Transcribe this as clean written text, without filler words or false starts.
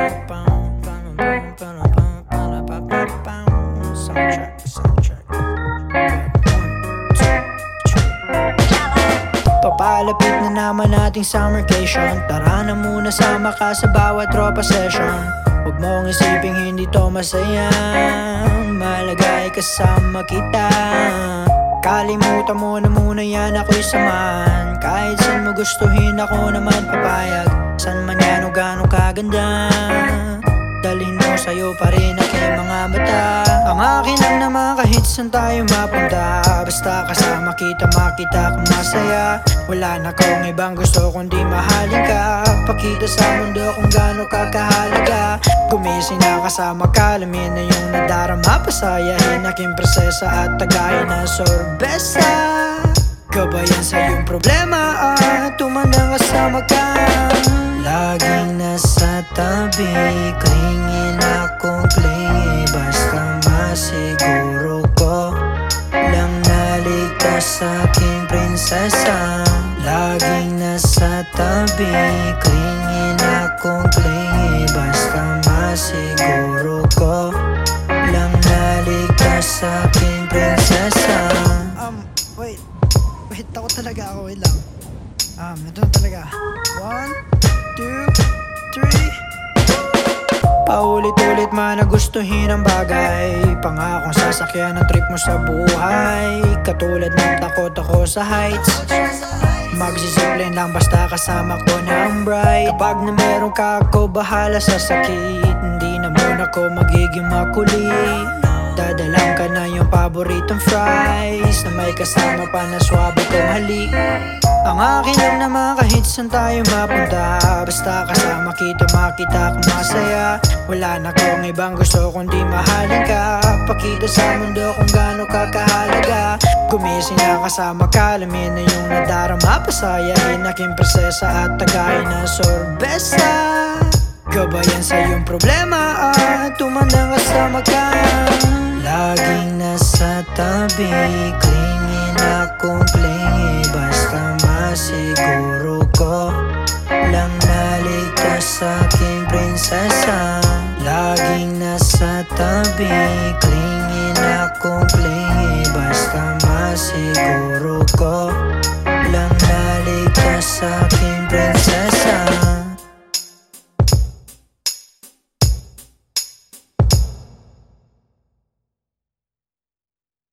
Papalapit na naman ating summercation. Tara na muna sama ka sa bawat tropa session. Huwag mong isiping hindi to masaya, mahalaga ay kasama kita. Kalimutan mo na muna yan, ako'y samahan. Kahit saan mo gustuhin, ako naman papayag. San man yan o gano'ng kaganda, dalhin mo sa'yo pa rin aking mga mata. Ang akin lang naman kahit saan tayo mapunta, basta kasama kita, makita kang masaya. Wala na akong ibang gusto kundi mahalin ka. Pakita sa mundo kung gaano ka kahalaga. Gumising na kasama ka, alamin na yung nadarama. Pasayahin aking presesa at tagayin na sorbesa. Gabayan sa iyong problema at tumandang kasama ka. Laging nasa tabi, klingin akong klingi. Basta masiguro ko lang naligtas sa aking prinsesa. Laging nasa tabi, klingin akong klingi. Basta masiguro ko lang naligtas sa aking prinsesa. Wait ako talaga, wait lang. Ito talaga. 1, 2, 3. Paulit-ulit man na gustuhin ang bagay, pangakong sasakyan ang trip mo sa buhay. Katulad ng takot ako sa heights, magsisipline lang basta kasama ko na ang bright. Kapag na meron ka ako bahala sa sakit, hindi na muna ko magiging makulit. Dadalang ka na yung paboritong fries, na may kasama pa na swabe kong halik. Ang akin lang naman kahit saan tayo mapunta, basta kasama kita, makita kang masaya. Wala na akong ibang gusto kundi mahalin ka. Pakita sa mundo kung gaano ka kahalaga. Gumising na kasama ka, alamin na yung nadarama. Pasayahin aking presesa at tagayin na sorbesa. Gabayan sa iyong problema at tumandang kasama ka. Laging nasa tabi, klingin akong klingi. Basta masiguro ko lang naligtas sa aking prinsesa. Laging nasa tabi, klingin akong klingi. Basta masiguro ko lang naligtas sa aking